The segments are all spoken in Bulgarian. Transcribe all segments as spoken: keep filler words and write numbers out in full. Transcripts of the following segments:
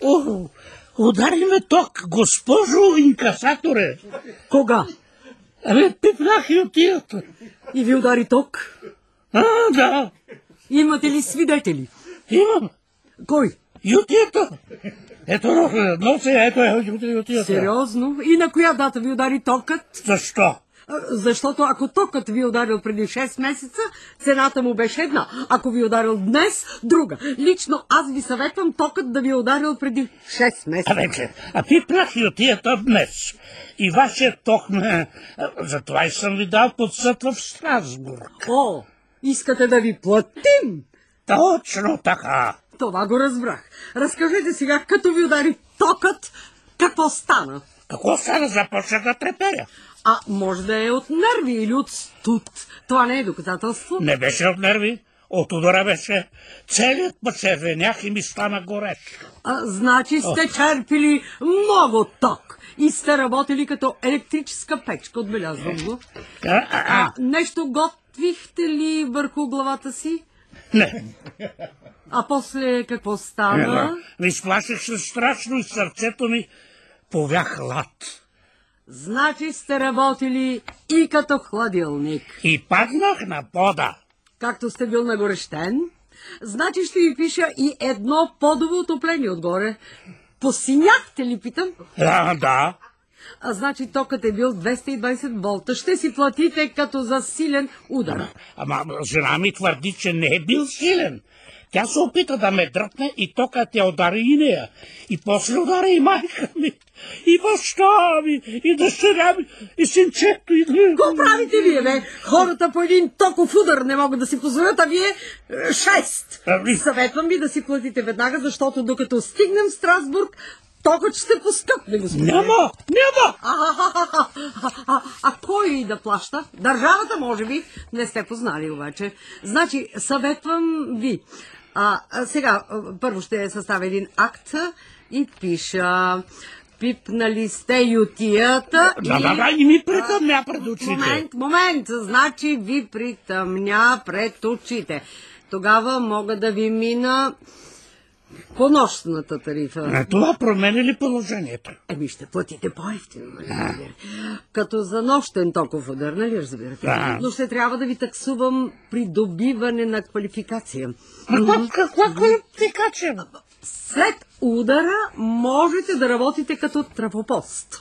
О, удари ме ток, госпожо инкасаторе. Кога? Абе, пипнах ютията. И ви удари ток? А, да. Имате ли свидетели? Имам. Кой? Ютията. Ето, носи, ето е ютията. Сериозно? И на коя дата ви удари токът? Защо? Защото ако токът ви е ударил преди шест месеца, цената му беше една. Ако ви е ударил днес, друга. Лично аз ви съветвам токът да ви е ударил преди шест месеца. А вече, а пипнах ютията днес. И вашия ток ме... Затова и съм ви дал под съд в Страсбург. О, искате да ви платим? Точно така. Това го разбрах. Разкажете сега, като ви удари токът, какво стана? Какво стана? Започна да треперя. А може да е от нерви или от студ. Това не е доказателство. Не беше от нерви. От удара беше. Целият път се венях и ми стана горещ. А, значи сте черпили много ток и сте работили като електрическа печка, отбелязвам го. А, а, а. А, нещо готвихте ли върху главата си? Не. А после какво стана? Ми сплаших се страшно и сърцето ми повя хлад. Значи сте работили и като хладилник. И паднах на пода. Както сте бил нагорещен, значи ще ви пиша и едно подово отопление отгоре. Посиняхте ли, питам? Да, да. А значи токът е бил двеста и двадесет волта. Ще си платите като за силен удар. Ама, ама жена ми твърди, че не е бил силен. Тя се опита да ме дръпне и токът я удари и нея. И после удари и майка ми, и баща ми, и дъщеря ми, и синчето. И... Какво правите вие, бе? Хората по един токов удар не могат да си позволят, а вие е, шест. Ами... Съветвам ви да си платите веднага, защото докато стигнем в Страсбург, токът ще поскъпне, господин. Няма, няма. А, а, а, а, а, а кой да плаща? Държавата, може би. Не сте познали обаче. Значи, съветвам ви. А, а сега, първо ще съставя един акт и пиша... Пипнали сте ютията и... Да, да, да, и ми притъмня пред очите. Момент, момент, значи ви притъмня пред очите. Тогава мога да ви мина по нощната тарифа. А това променя ли положението? Еми ще платите по-ефтино, нали? Като за нощен токов удар, нали разбирате? Да. Но ще трябва да ви таксувам придобиване на квалификация. А каква квалификация? След удара можете да работите като трафопост.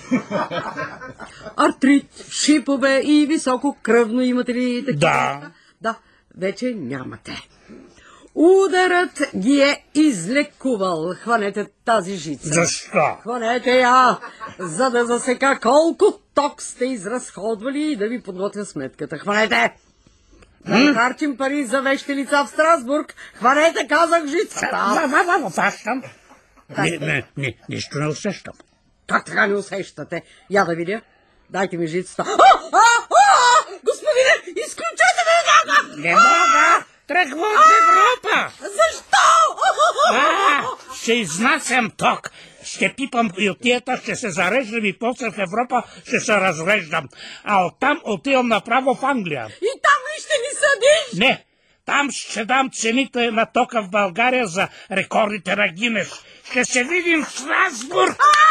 Артрит, шипове и високо кръвно имате ли такива? Да. Да, вече нямате. Ударът ги е излекувал. Хванете тази жица. Защо? Хванете я, за да засека колко ток сте изразходвали и да ви подготвя сметката. Хванете! Да не харчим пари за вещи лица в Страсбург. Хванете, казах, жицата. Да, да, да, фащам. Не, не, не, нищо не усещам. Как така не усещате? Я да видя. Дайте ми жицата. А, а, а! Господине, изключете ме! Не мога! Тръгвам от Европа! Защо? А, ще изнасям ток. Ще пипам ютията, ще се зареждам и после в Европа ще се разреждам. А оттам отивам направо в Англия. И там ли ще ни съдиш? Не, там ще дам цените на тока в България за рекордите на Гинес. Ще се видим в Страсбург.